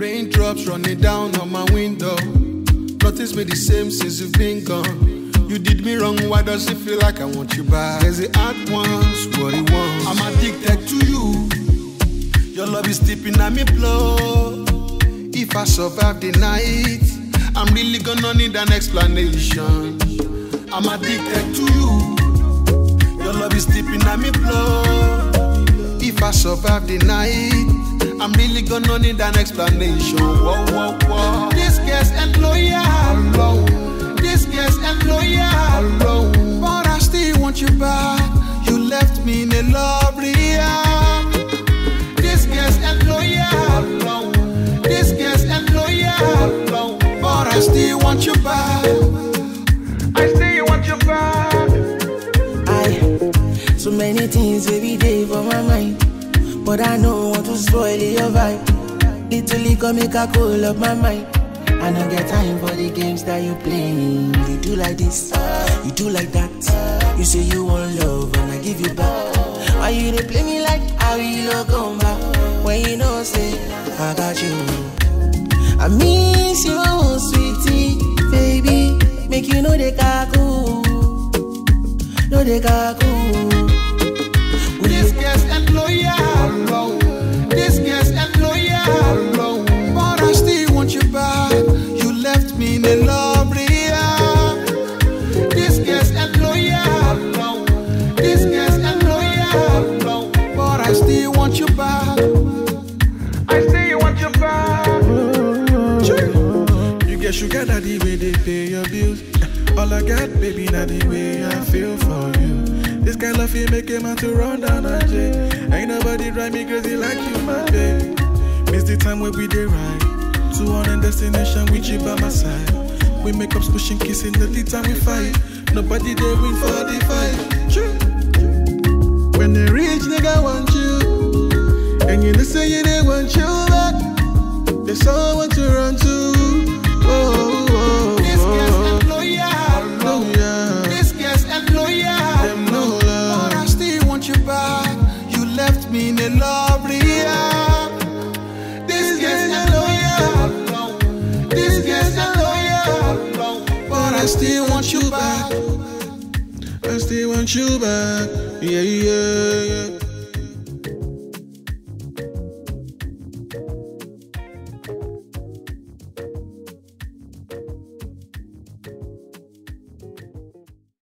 Raindrops running down on my window. Nothing's been the same since you've been gone. You did me wrong, why does it feel like I want you back? There's the at once, what it wants. I'm addicted to you. Your love is deep at me blood. If I survive the night, I'm really gonna need an explanation. I'm addicted to you. Your love is deep at me blood. If I survive the night, I'm really gonna need an explanation. Whoa, whoa, whoa. This girl's ain't loyal alone. This girl's ain't loyal alone. But I still want you back. You left me in a love rehab. This girl's ain't loyal alone. This girl's ain't loyal alone. But I still want you back. I still want you back. So many things every day for my mind, but I don't want to spoil your vibe. Literally come make a call up my mind. I don't get time for the games that you playing. You do like this, you do like that. You say you want love and I give you back. Why you dey play me like I will come back? When you know say I got you. I miss you, sweetie, baby. Make you know the kaku, know the kaku. This girl's ain't loyal alone. This girl's ain't loyal alone. But I still want you back. You left me in a love rehab. This girl's ain't loyal alone. This girl's ain't loyal alone. But I still want you back. I still want you back. You get sugar daddy way they pay your bills. All I got, baby, not the way I feel for you. This kind of feel make a man to run down a J. Ain't nobody drive me crazy like you, my babe. Miss the time where we dey ride to one end destination with you by my side. We make ups, pushing, kissing the time we fight. Nobody there win for the fight. True. When the rich nigga want you, and you know say you they want you back, there's someone to run to. Oh, oh, this girl's ain't loyal. oh, yeah. This girl's ain't loyal. Them no love. But I still want you back. You left me in a love rehab. This girl's ain't loyal. This girl's ain't loyal. But I still want you back. I still want you back. Yeah, yeah, yeah.